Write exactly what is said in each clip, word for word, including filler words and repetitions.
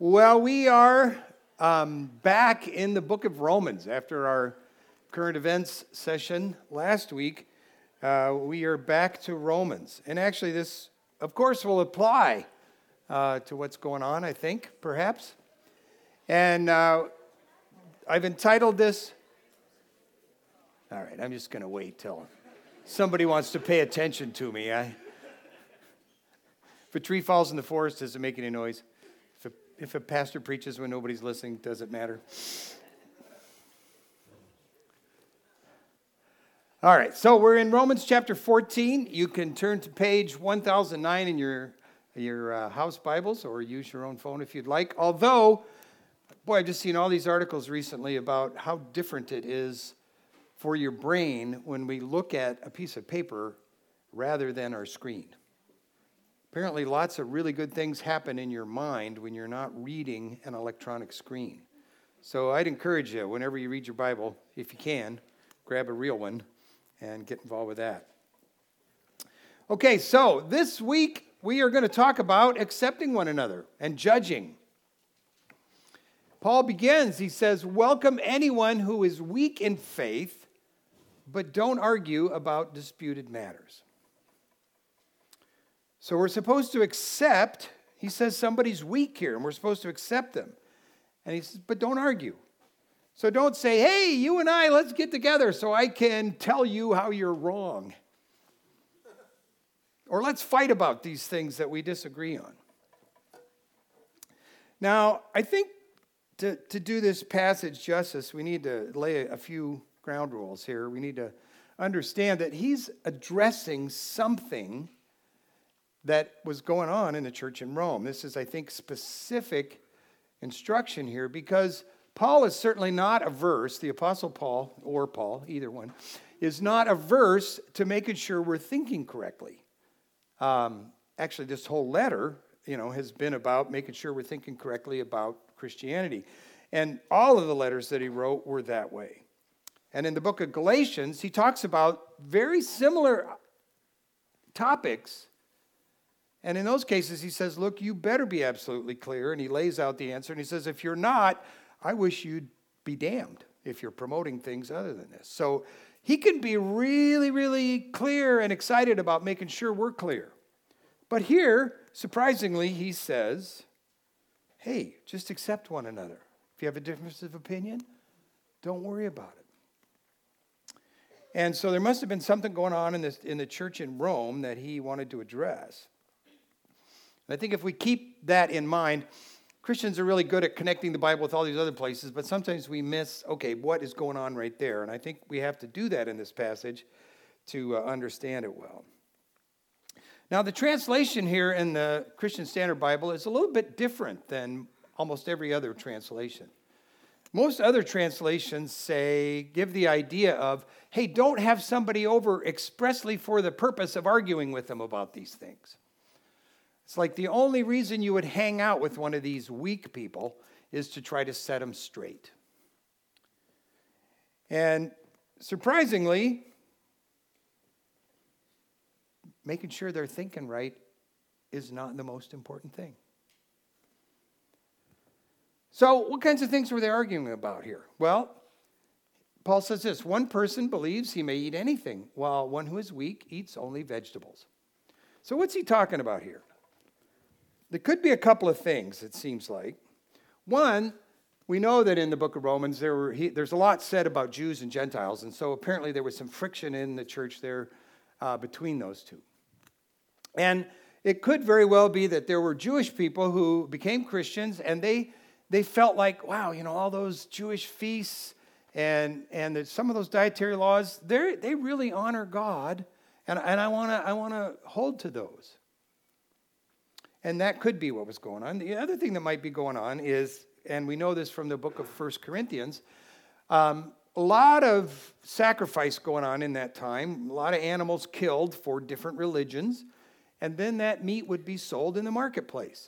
Well, we are um, back in the book of Romans after our current events session last week. Uh, we are back to Romans. And actually, this, of course, will apply uh, to what's going on, I think, perhaps. And uh, I've entitled this, all right, I'm just going to wait till somebody wants to pay attention to me. I, if a tree falls in the forest, does it make any noise? If a, if a pastor preaches when nobody's listening, does it matter? All right, so we're in Romans chapter fourteen. You can turn to page one thousand nine in your, your uh, house Bibles or use your own phone if you'd like. Although, boy, I've just seen all these articles recently about how different it is for your brain when we look at a piece of paper rather than our screen. Apparently, lots of really good things happen in your mind when you're not reading an electronic screen. So I'd encourage you, whenever you read your Bible, if you can, grab a real one and get involved with that. Okay, so this week we are going to talk about accepting one another and judging. Paul begins, he says, welcome anyone who is weak in faith, but don't argue about disputed matters. So we're supposed to accept, he says somebody's weak here, and we're supposed to accept them. And he says, but don't argue. So don't say, hey, you and I, let's get together so I can tell you how you're wrong. Or let's fight about these things that we disagree on. Now, I think to, to do this passage justice, we need to lay a few ground rules here. We need to understand that he's addressing something that was going on in the church in Rome. This is, I think, specific instruction here because Paul is certainly not averse, the Apostle Paul, or Paul, either one, is not averse to making sure we're thinking correctly. Um, actually, this whole letter, you know, has been about making sure we're thinking correctly about Christianity. And all of the letters that he wrote were that way. And in the book of Galatians, he talks about very similar topics. And in those cases, he says, look, you better be absolutely clear. And he lays out the answer. And he says, if you're not, I wish you'd be damned if you're promoting things other than this. So he can be really, really clear and excited about making sure we're clear. But here, surprisingly, he says, hey, just accept one another. If you have a difference of opinion, don't worry about it. And so there must have been something going on in this in the church in Rome that he wanted to address. And I think if we keep that in mind, Christians are really good at connecting the Bible with all these other places, but sometimes we miss, okay, what is going on right there? And I think we have to do that in this passage to uh, understand it well. Now, the translation here in the Christian Standard Bible is a little bit different than almost every other translation. Most other translations say, give the idea of, hey, don't have somebody over expressly for the purpose of arguing with them about these things. It's like the only reason you would hang out with one of these weak people is to try to set them straight. And surprisingly, making sure they're thinking right is not the most important thing. So what kinds of things were they arguing about here? Well, Paul says this, one person believes he may eat anything, while one who is weak eats only vegetables. So what's he talking about here? There could be a couple of things, it seems like. One, we know that in the book of Romans, there were he, there's a lot said about Jews and Gentiles, and so apparently there was some friction in the church there uh, between those two. And it could very well be that there were Jewish people who became Christians, and they they felt like, wow, you know, all those Jewish feasts and and the, some of those dietary laws, they they really honor God, and, and I want to I want to hold to those. And that could be what was going on. The other thing that might be going on is, and we know this from the book of First Corinthians, um, a lot of sacrifice going on in that time, a lot of animals killed for different religions, and then that meat would be sold in the marketplace.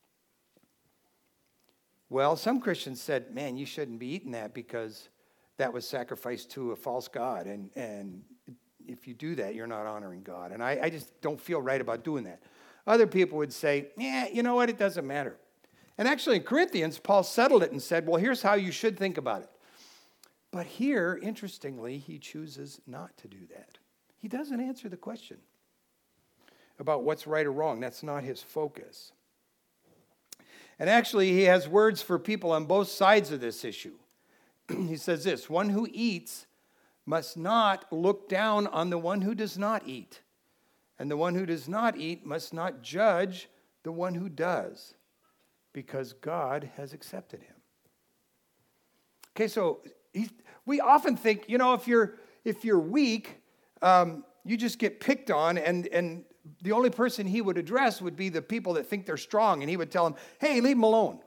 Well, some Christians said, man, you shouldn't be eating that because that was sacrificed to a false god, and, and if you do that, you're not honoring God. And I, I just don't feel right about doing that. Other people would say, yeah, you know what, it doesn't matter. And actually in Corinthians, Paul settled it and said, well, here's how you should think about it. But here, interestingly, he chooses not to do that. He doesn't answer the question about what's right or wrong. That's not his focus. And actually, he has words for people on both sides of this issue. He says this, one who eats must not look down on the one who does not eat. And the one who does not eat must not judge the one who does, because God has accepted him. Okay, so he, we often think, you know, if you're if you're weak, um, you just get picked on, and and the only person he would address would be the people that think they're strong, and he would tell them, hey, leave them alone.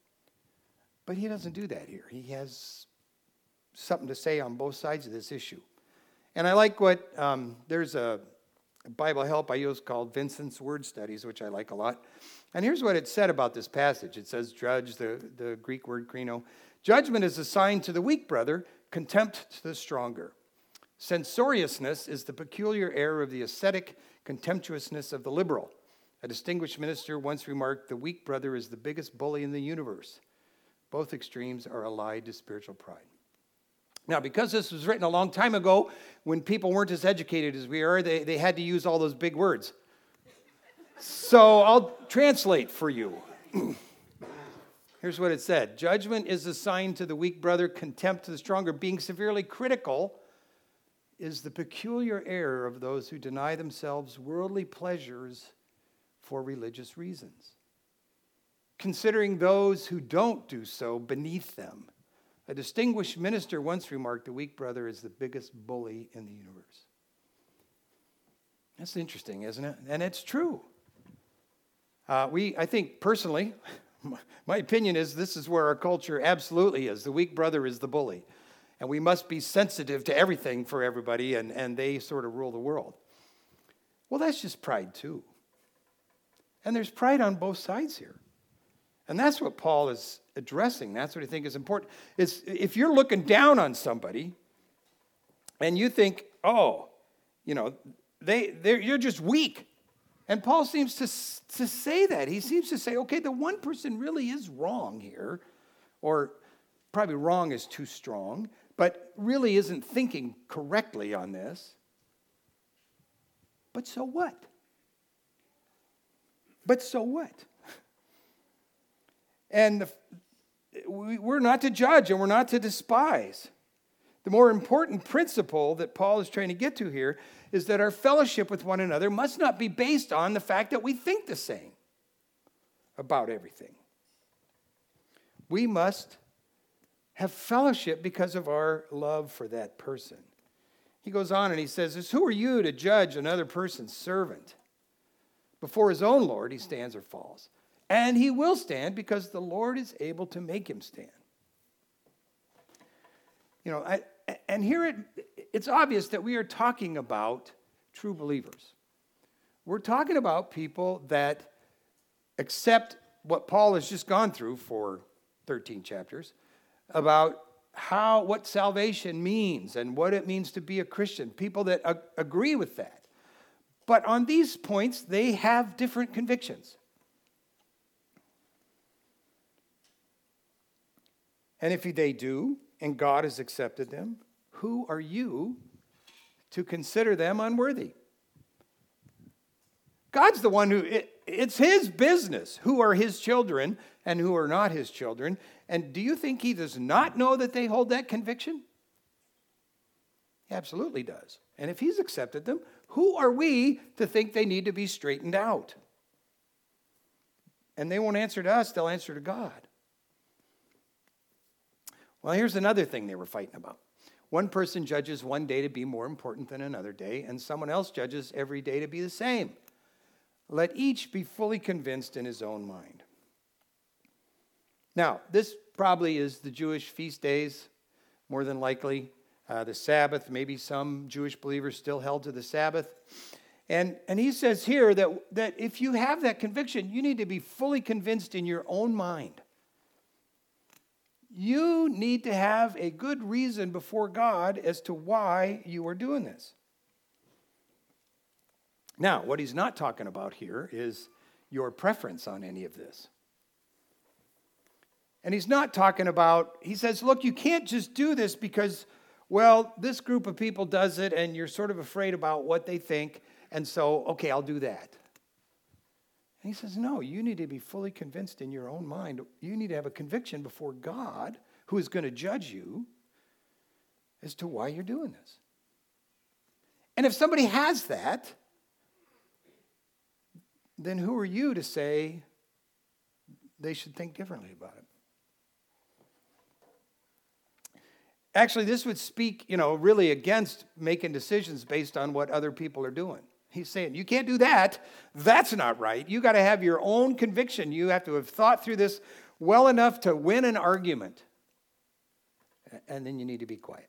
But he doesn't do that here. He has something to say on both sides of this issue. And I like what, um, there's a Bible help I use called Vincent's Word Studies, which I like a lot. And here's what it said about this passage. It says, judge, the, the Greek word krino. Judgment is assigned to the weak brother, contempt to the stronger. Censoriousness is the peculiar error of the ascetic, contemptuousness of the liberal. A distinguished minister once remarked, the weak brother is the biggest bully in the universe. Both extremes are allied to spiritual pride. Now, because this was written a long time ago, when people weren't as educated as we are, they, they had to use all those big words. So I'll translate for you. Here's what it said. Judgment is assigned to the weak brother, contempt to the stronger. Being severely critical is the peculiar error of those who deny themselves worldly pleasures for religious reasons, considering those who don't do so beneath them. A distinguished minister once remarked, the weak brother is the biggest bully in the universe. That's interesting, isn't it? And it's true. Uh, we, I think personally, my opinion is this is where our culture absolutely is. The weak brother is the bully. And we must be sensitive to everything for everybody, and, and they sort of rule the world. Well, that's just pride too. And there's pride on both sides here. And that's what Paul is addressing. That's what I think is important. It's, if you're looking down on somebody and you think, oh, you know, they, they're, you're just weak. And Paul seems to, to say that. He seems to say, okay, the one person really is wrong here, or probably wrong is too strong, but really isn't thinking correctly on this. But so what? But so what? And the, we, we're not to judge and we're not to despise. The more important principle that Paul is trying to get to here is that our fellowship with one another must not be based on the fact that we think the same about everything. We must have fellowship because of our love for that person. He goes on and he says, who are you to judge another person's servant? Before his own Lord, he stands or falls. And he will stand because the Lord is able to make him stand. You know, I, and here it, it's obvious that we are talking about true believers. We're talking about people that accept what Paul has just gone through for thirteen chapters about how, what salvation means and what it means to be a Christian. People that ag- agree with that. But on these points, they have different convictions. And if they do, and God has accepted them, who are you to consider them unworthy? God's the one who, it, it's his business who are his children and who are not his children. And do you think he does not know that they hold that conviction? He absolutely does. And if he's accepted them, who are we to think they need to be straightened out? And they won't answer to us, they'll answer to God. Well, here's another thing they were fighting about. One person judges one day to be more important than another day, and someone else judges every day to be the same. Let each be fully convinced in his own mind. Now, this probably is the Jewish feast days, more than likely. Uh, the Sabbath, maybe some Jewish believers still held to the Sabbath. And, and he says here that, that if you have that conviction, you need to be fully convinced in your own mind. You need to have a good reason before God as to why you are doing this. Now, what he's not talking about here is your preference on any of this. And he's not talking about, he says, look, you can't just do this because, well, this group of people does it and you're sort of afraid about what they think. And so, okay, I'll do that. And he says, no, you need to be fully convinced in your own mind. You need to have a conviction before God, who is going to judge you, as to why you're doing this. And if somebody has that, then who are you to say they should think differently about it? Actually, this would speak, you know, really against making decisions based on what other people are doing. He's saying, you can't do that. That's not right. You got to have your own conviction. You have to have thought through this well enough to win an argument. And then you need to be quiet.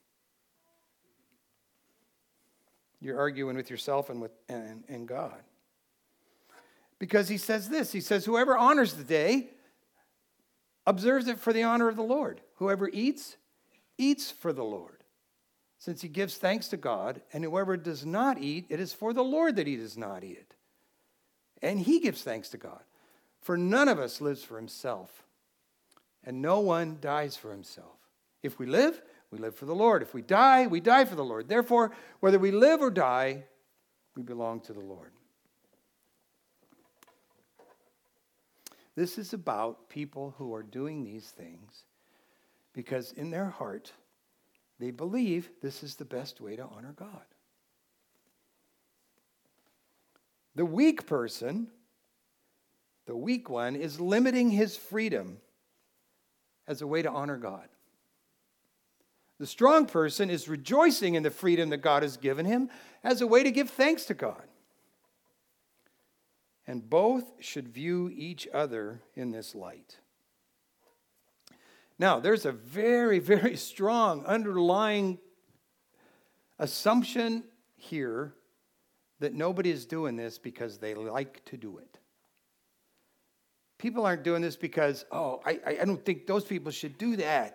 You're arguing with yourself and with and, and God. Because he says this. He says, whoever honors the day observes it for the honor of the Lord. Whoever eats, eats for the Lord, since he gives thanks to God. And whoever does not eat, it is for the Lord that he does not eat it. And he gives thanks to God. For none of us lives for himself, and no one dies for himself. If we live, we live for the Lord. If we die, we die for the Lord. Therefore, whether we live or die, we belong to the Lord. This is about people who are doing these things because in their heart, they believe this is the best way to honor God. The weak person, the weak one, is limiting his freedom as a way to honor God. The strong person is rejoicing in the freedom that God has given him as a way to give thanks to God. And both should view each other in this light. Now, there's a very, very strong underlying assumption here that nobody is doing this because they like to do it. People aren't doing this because, oh, I, I don't think those people should do that.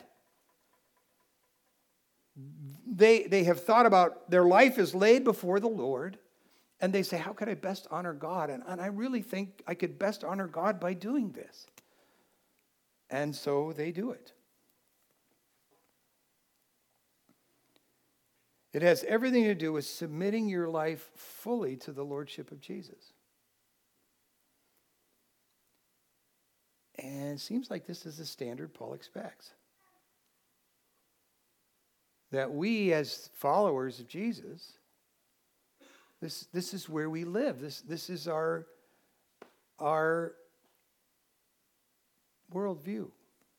They, they have thought about their life is laid before the Lord, and they say, how could I best honor God? And, and I really think I could best honor God by doing this. And so they do it. It has everything to do with submitting your life fully to the Lordship of Jesus. And it seems like this is the standard Paul expects. That we as followers of Jesus, this, this is where we live. This, this is our, our worldview.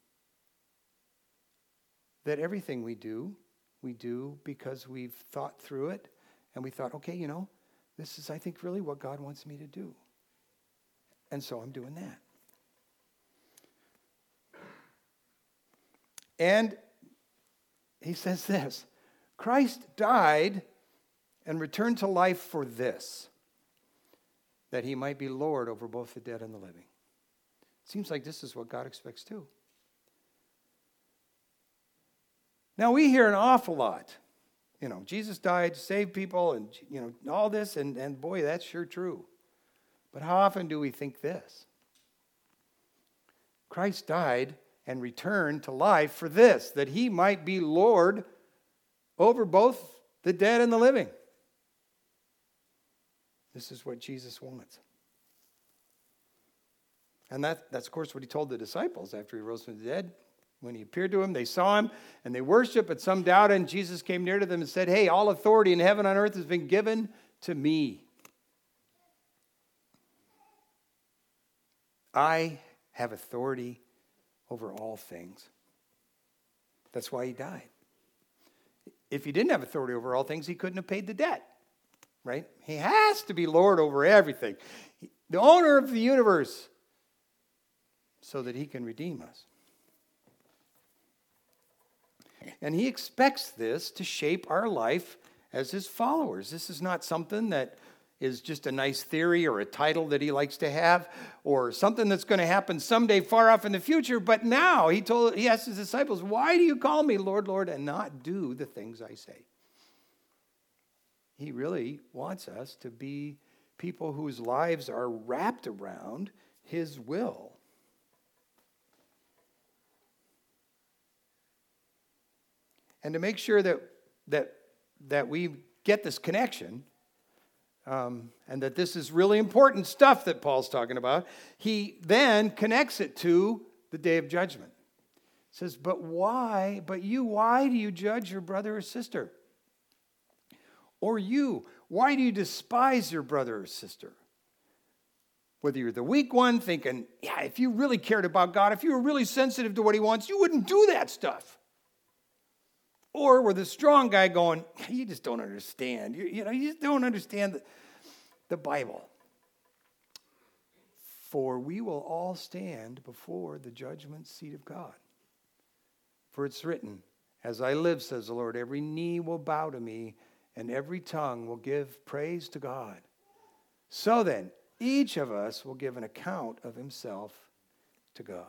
That everything we do, we do because we've thought through it and we thought, okay, you know, this is, I think, really what God wants me to do. And so I'm doing that. And he says this, Christ died and returned to life for this, that he might be Lord over both the dead and the living. It seems like this is what God expects too. Now we hear an awful lot, you know, Jesus died to save people and, you know, all this, and, and boy, that's sure true. But how often do we think this? Christ died and returned to life for this, that he might be Lord over both the dead and the living. This is what Jesus wants. And that, that's, of course, what he told the disciples after he rose from the dead. When he appeared to them, they saw him, and they worshiped, but some doubted, and Jesus came near to them and said, hey, all authority in heaven and on earth has been given to me. I have authority over all things. That's why he died. If he didn't have authority over all things, he couldn't have paid the debt, right? He has to be Lord over everything. The owner of the universe, so that he can redeem us. And he expects this to shape our life as his followers. This is not something that is just a nice theory or a title that he likes to have or something that's going to happen someday far off in the future. But now he told, he asked his disciples, why do you call me Lord, Lord, and not do the things I say? He really wants us to be people whose lives are wrapped around his will. And to make sure that that that we get this connection, um, and that this is really important stuff that Paul's talking about, he then connects it to the day of judgment. He says, but why, but you, why do you judge your brother or sister? Or you, why do you despise your brother or sister? Whether you're the weak one thinking, yeah, if you really cared about God, if you were really sensitive to what he wants, you wouldn't do that stuff. Or we're the strong guy going, you just don't understand. You, you know, you just don't understand the, the Bible. For we will all stand before the judgment seat of God. For it's written, as I live, says the Lord, every knee will bow to me, and every tongue will give praise to God. So then, each of us will give an account of himself to God.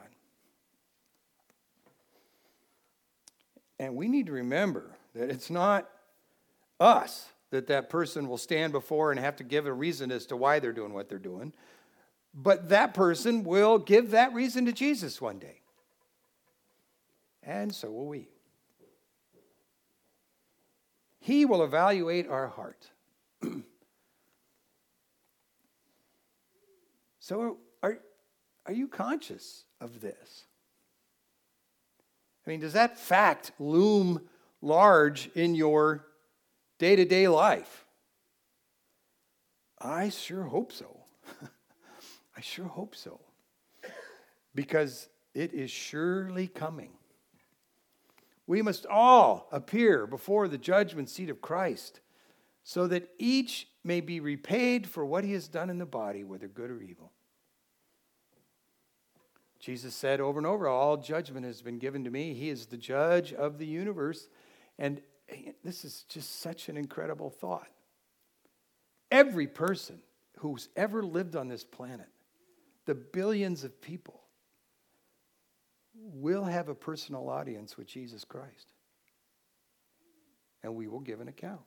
And we need to remember that it's not us that that person will stand before and have to give a reason as to why they're doing what they're doing. But that person will give that reason to Jesus one day. And so will we. He will evaluate our heart. So are, are you conscious of this? I mean, does that fact loom large in your day-to-day life? I sure hope so. I sure hope so. Because it is surely coming. We must all appear before the judgment seat of Christ, so that each may be repaid for what he has done in the body, whether good or evil. Jesus said over and over, all judgment has been given to me. He is the judge of the universe. And this is just such an incredible thought. Every person who's ever lived on this planet, the billions of people, will have a personal audience with Jesus Christ. And we will give an account.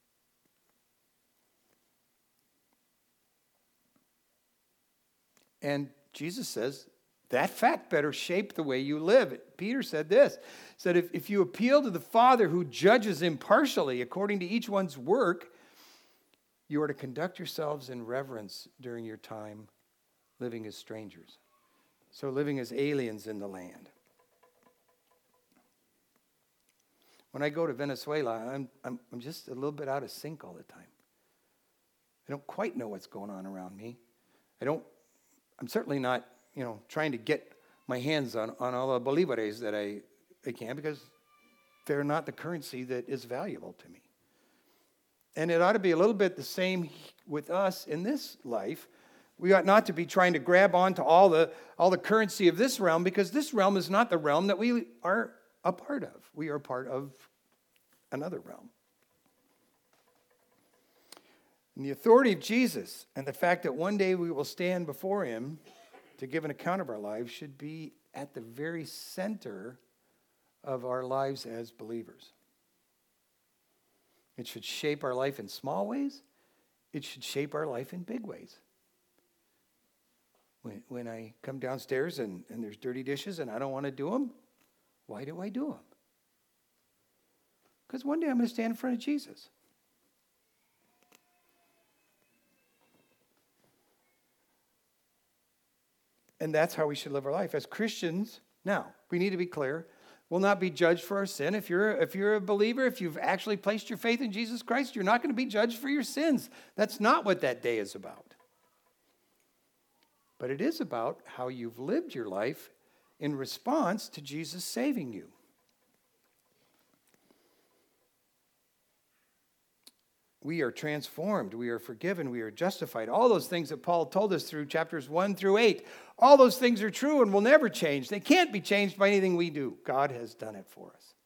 And Jesus says, that fact better shape the way you live. Peter said this, said if, if you appeal to the Father who judges impartially according to each one's work, you are to conduct yourselves in reverence during your time living as strangers. So living as aliens in the land. When I go to Venezuela, I'm, I'm, I'm just a little bit out of sync all the time. I don't quite know what's going on around me. I don't, I'm certainly not, you know, trying to get my hands on, on all the bolívares that I, I can, because they're not the currency that is valuable to me. And it ought to be a little bit the same with us in this life. We ought not to be trying to grab onto all the, all the currency of this realm, because this realm is not the realm that we are a part of. We are part of another realm. And the authority of Jesus and the fact that one day we will stand before him to give an account of our lives should be at the very center of our lives as believers. It should shape our life in small ways. It should shape our life in big ways. When, when I come downstairs and, and there's dirty dishes and I don't want to do them, why do I do them? Because one day I'm going to stand in front of Jesus. And that's how we should live our life. As Christians, now, we need to be clear, we'll not be judged for our sin. If you're, if you're a believer, if you've actually placed your faith in Jesus Christ, you're not going to be judged for your sins. That's not what that day is about. But it is about how you've lived your life in response to Jesus saving you. We are transformed, we are forgiven, we are justified. All those things that Paul told us through chapters one through eight, all those things are true and will never change. They can't be changed by anything we do. God has done it for us.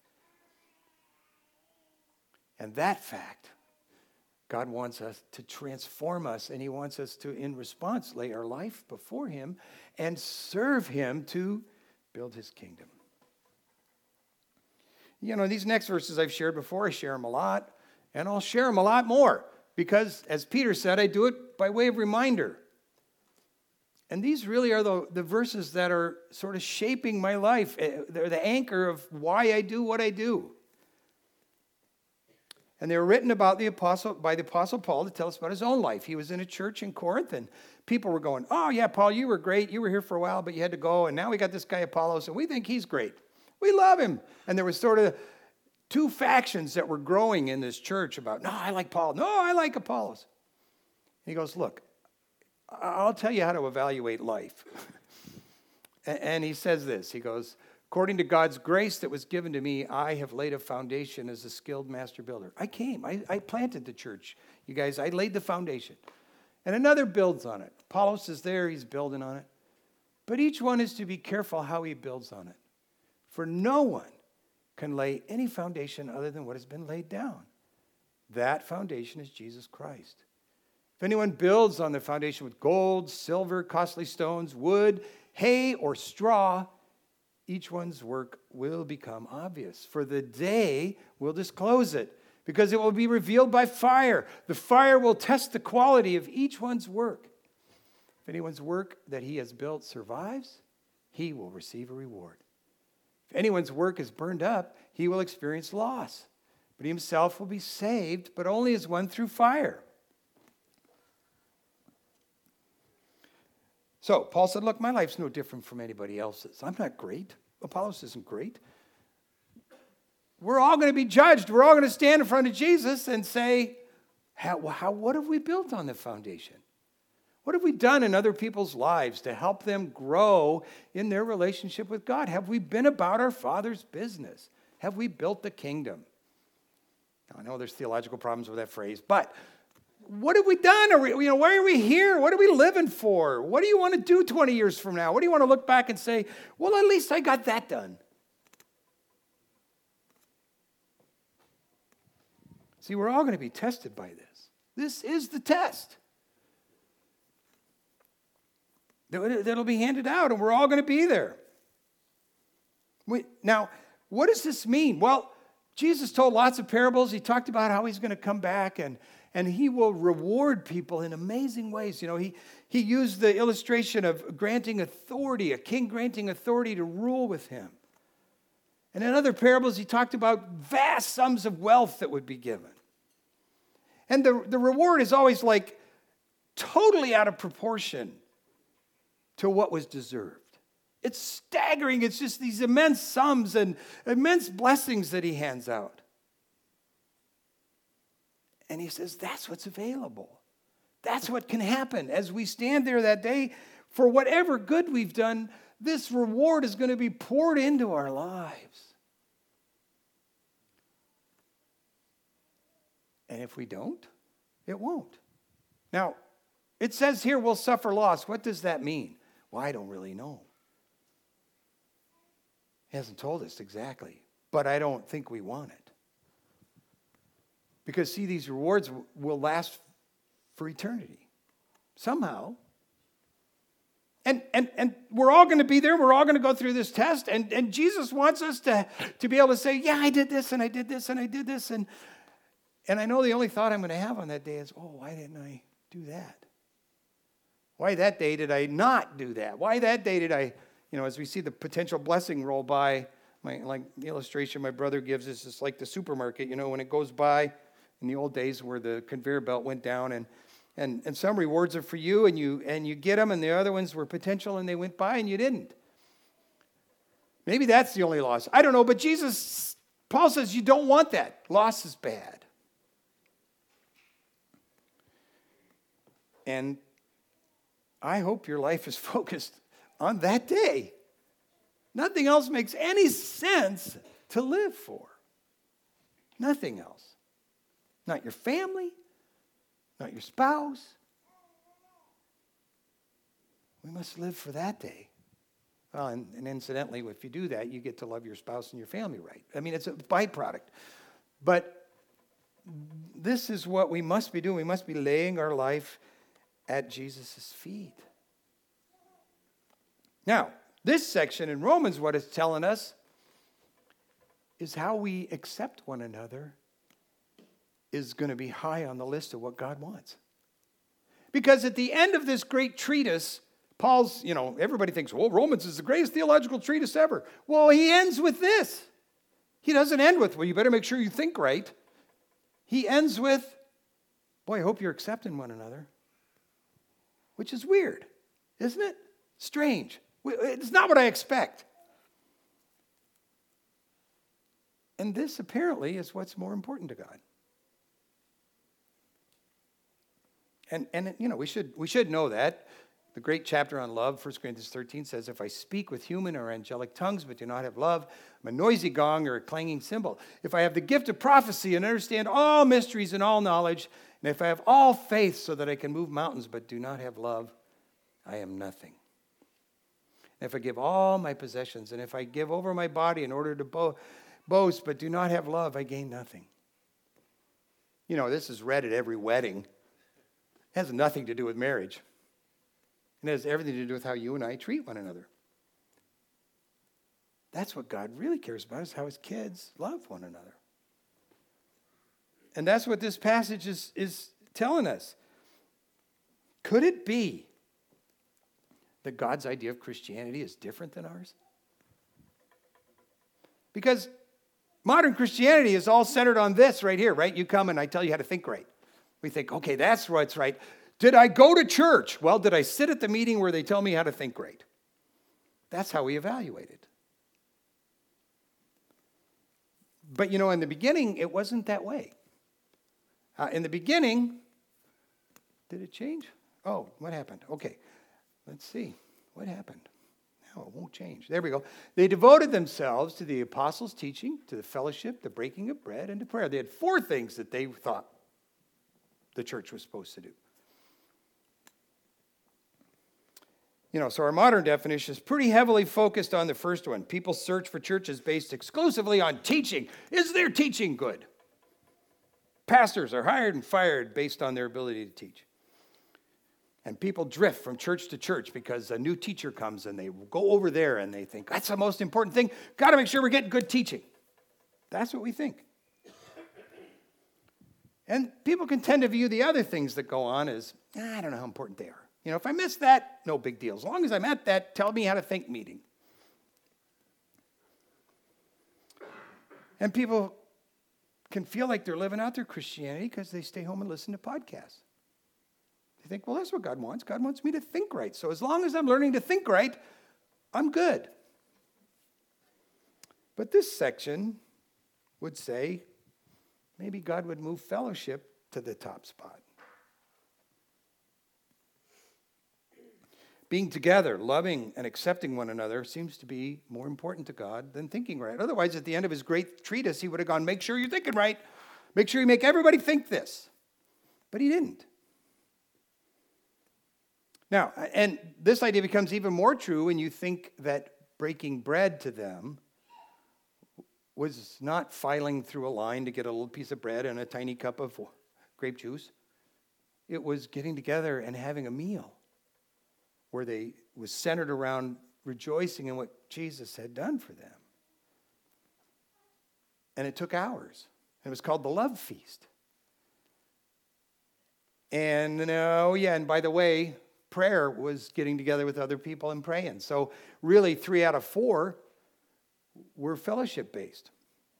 And that fact, God wants us to transform us, and he wants us to, in response, lay our life before him and serve him to build his kingdom. You know, these next verses I've shared before, I share them a lot. And I'll share them a lot more because, as Peter said, I do it by way of reminder. And these really are the, the verses that are sort of shaping my life. They're the anchor of why I do what I do. And they were written about the apostle by the Apostle Paul to tell us about his own life. He was in a church in Corinth, and people were going, oh, yeah, Paul, you were great. You were here for a while, but you had to go. And now we got this guy Apollos, and we think he's great. We love him. And there was sort of two factions that were growing in this church about, no, I like Paul. No, I like Apollos. And he goes, look, I'll tell you how to evaluate life. And he says this. He goes, according to God's grace that was given to me, I have laid a foundation as a skilled master builder. I came. I, I planted the church. You guys, I laid the foundation. And another builds on it. Apollos is there. He's building on it. But each one is to be careful how he builds on it. For no one can lay any foundation other than what has been laid down. That foundation is Jesus Christ. If anyone builds on the foundation with gold, silver, costly stones, wood, hay, or straw, each one's work will become obvious, for the day will disclose it, because it will be revealed by fire. The fire will test the quality of each one's work. If anyone's work that he has built survives, he will receive a reward. If anyone's work is burned up, he will experience loss, but he himself will be saved, but only as one through fire. So Paul said, look, my life's no different from anybody else's. I'm not great. Apollos isn't great. We're all going to be judged. We're all going to stand in front of Jesus and say, how, how, what have we built on the foundation? What have we done in other people's lives to help them grow in their relationship with God? Have we been about our Father's business? Have we built the kingdom? Now, I know there's theological problems with that phrase, but what have we done? Are we, you know, why are we here? What are we living for? What do you want to do twenty years from now? What do you want to look back and say, well, at least I got that done? See, we're all going to be tested by this. This is the test. That'll be handed out, and we're all going to be there. We, now, what does this mean? Well, Jesus told lots of parables. He talked about how he's going to come back, and And he will reward people in amazing ways. You know, he, he used the illustration of granting authority, a king granting authority to rule with him. And in other parables, he talked about vast sums of wealth that would be given. And the, the reward is always like totally out of proportion to what was deserved. It's staggering. It's just these immense sums and immense blessings that he hands out. And he says, that's what's available. That's what can happen. As we stand there that day, for whatever good we've done, this reward is going to be poured into our lives. And if we don't, it won't. Now, it says here we'll suffer loss. What does that mean? Well, I don't really know. He hasn't told us exactly, but I don't think we want it. Because, see, these rewards will last for eternity. Somehow. And, and, and we're all going to be there. We're all going to go through this test. And, and Jesus wants us to, to be able to say, yeah, I did this, and I did this, and I did this. And, and I know the only thought I'm going to have on that day is, oh, why didn't I do that? Why that day did I not do that? Why that day did I, you know, as we see the potential blessing roll by, my, like the illustration my brother gives us, it's like the supermarket, you know, when it goes by, in the old days where the conveyor belt went down, and, and, and some rewards are for you, and you and you get them, and the other ones were potential, and they went by, and you didn't. Maybe that's the only loss. I don't know, but Jesus, Paul says you don't want that. Loss is bad. And I hope your life is focused on that day. Nothing else makes any sense to live for. Nothing else. Not your family, not your spouse. We must live for that day. Well, and, and incidentally, if you do that, you get to love your spouse and your family right. I mean, it's a byproduct. But this is what we must be doing. We must be laying our life at Jesus' feet. Now, this section in Romans, what it's telling us is how we accept one another is going to be high on the list of what God wants. Because at the end of this great treatise, Paul's, you know, everybody thinks, well, Romans is the greatest theological treatise ever. Well, he ends with this. He doesn't end with, well, you better make sure you think right. he ends with, boy, I hope you're accepting one another. Which is weird, isn't it? Strange. It's not what I expect. And this apparently is what's more important to God. And, and you know, we should, we should know that. The great chapter on love, First Corinthians thirteen, says, if I speak with human or angelic tongues but do not have love, I'm a noisy gong or a clanging cymbal. If I have the gift of prophecy and understand all mysteries and all knowledge, and if I have all faith so that I can move mountains but do not have love, I am nothing. And if I give all my possessions, and if I give over my body in order to bo- boast but do not have love, I gain nothing. You know, this is read at every wedding. It has nothing to do with marriage. It has everything to do with how you and I treat one another. That's what God really cares about, is how his kids love one another. And that's what this passage is, is telling us. Could it be that God's idea of Christianity is different than ours? Because modern Christianity is all centered on this right here, right? You come and I tell you how to think right. We think, okay, that's what's right. Did I go to church? Well, did I sit at the meeting where they tell me how to think right? That's how we evaluate it. But, you know, in the beginning, it wasn't that way. Uh, in the beginning, did it change? Oh, what happened? Okay, let's see. What happened? No, it won't change. There we go. They devoted themselves to the apostles' teaching, to the fellowship, the breaking of bread, and to prayer. They had four things that they thought the church was supposed to do. You know, so our modern definition is pretty heavily focused on the first one. People search for churches based exclusively on teaching. Is their teaching good? Pastors are hired and fired based on their ability to teach. And people drift from church to church because a new teacher comes and they go over there and they think, that's the most important thing. Got to make sure we're getting good teaching. That's what we think. And people can tend to view the other things that go on as, ah, I don't know how important they are. You know, if I miss that, no big deal. As long as I'm at that tell me how to think meeting. And people can feel like they're living out their Christianity because they stay home and listen to podcasts. They think, well, that's what God wants. God wants me to think right. So as long as I'm learning to think right, I'm good. But this section would say, maybe God would move fellowship to the top spot. Being together, loving and accepting one another seems to be more important to God than thinking right. Otherwise, at the end of his great treatise, he would have gone, make sure you're thinking right. Make sure you make everybody think this. But he didn't. Now, and this idea becomes even more true when you think that breaking bread to them was not filing through a line to get a little piece of bread and a tiny cup of grape juice. It was getting together and having a meal where they was centered around rejoicing in what Jesus had done for them. And it took hours. It was called the Love Feast. And, oh yeah, and by the way, prayer was getting together with other people and praying. So really, three out of four were fellowship-based.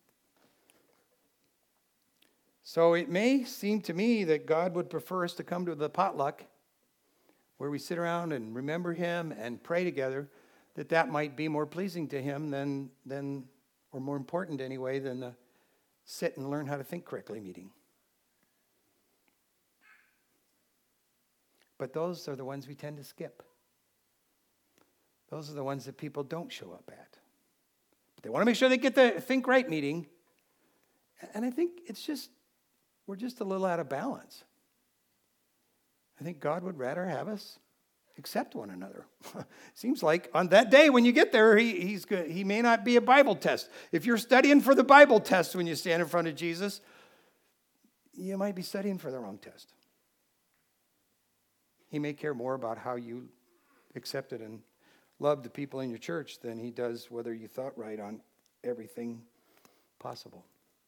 So it may seem to me that God would prefer us to come to the potluck where we sit around and remember him and pray together, that that might be more pleasing to him than, than or more important anyway, than the sit and learn how to think correctly meeting. But those are the ones we tend to skip. Those are the ones that people don't show up at. But they want to make sure they get the think right meeting. And I think it's just, we're just a little out of balance. I think God would rather have us accept one another. Seems like on that day when you get there, he, he's good. He may not be a Bible test. If you're studying for the Bible test when you stand in front of Jesus, you might be studying for the wrong test. He may care more about how you accepted and loved the people in your church than he does whether you thought right on everything possible.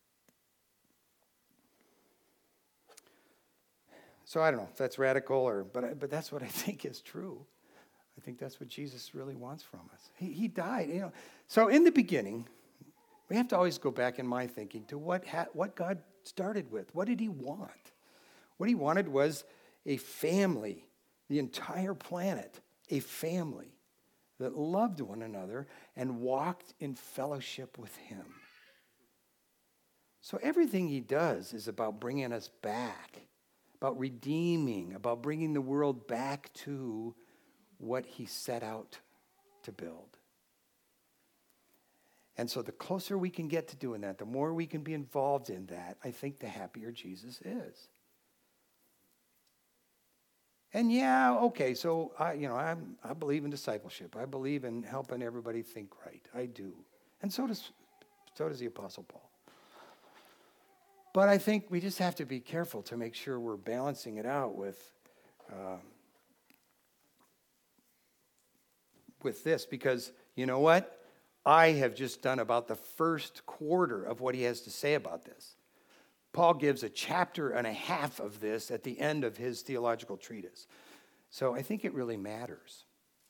So I don't know if that's radical, or but but that's what I think is true. I think that's what Jesus really wants from us. He, he died, you know. So in the beginning, we have to always go back in my thinking to what ha- what God started with. What did he want? What he wanted was a family, the entire planet, a family that loved one another and walked in fellowship with him. So everything he does is about bringing us back, about redeeming, about bringing the world back to what he set out to build. And so the closer we can get to doing that, the more we can be involved in that, I think the happier Jesus is. And yeah, okay, so I, you know, I'm, I believe in discipleship. I believe in helping everybody think right. I do. And so does, so does the Apostle Paul. But I think we just have to be careful to make sure we're balancing it out with, uh, with this. Because you know what? I have just done about the first quarter of what he has to say about this. Paul gives a chapter and a half of this at the end of his theological treatise. So I think it really matters.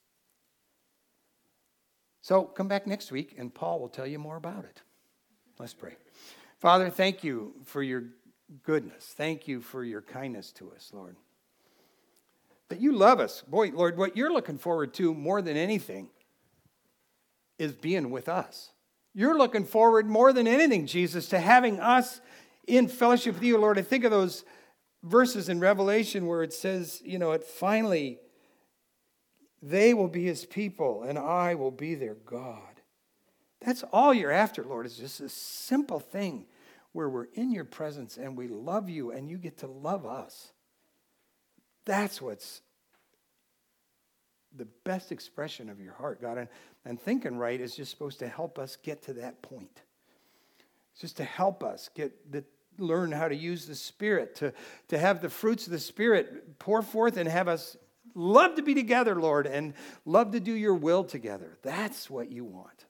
So come back next week and Paul will tell you more about it. Let's pray. Father, thank you for your goodness. Thank you for your kindness to us, Lord. That you love us. Boy, Lord, what you're looking forward to more than anything is being with us. You're looking forward more than anything, Jesus, to having us in fellowship with you, Lord. I think of those verses in Revelation where it says, you know, it finally, they will be his people and I will be their God. That's all you're after, Lord, is just a simple thing where we're in your presence and we love you and you get to love us. That's what's the best expression of your heart, God. And, and thinking right is just supposed to help us get to that point. It's just to help us get the, learn how to use the Spirit, to, to have the fruits of the Spirit pour forth and have us love to be together, Lord, and love to do your will together. That's what you want.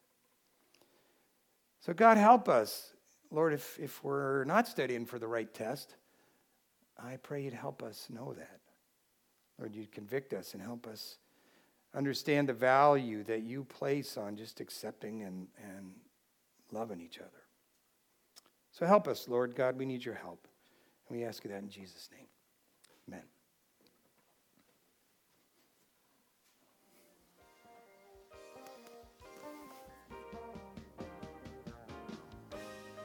So God, help us. Lord, if, if we're not studying for the right test, I pray you'd help us know that. Lord, you'd convict us and help us understand the value that you place on just accepting and, and loving each other. So help us, Lord God. We need your help. And we ask you that in Jesus' name. Amen.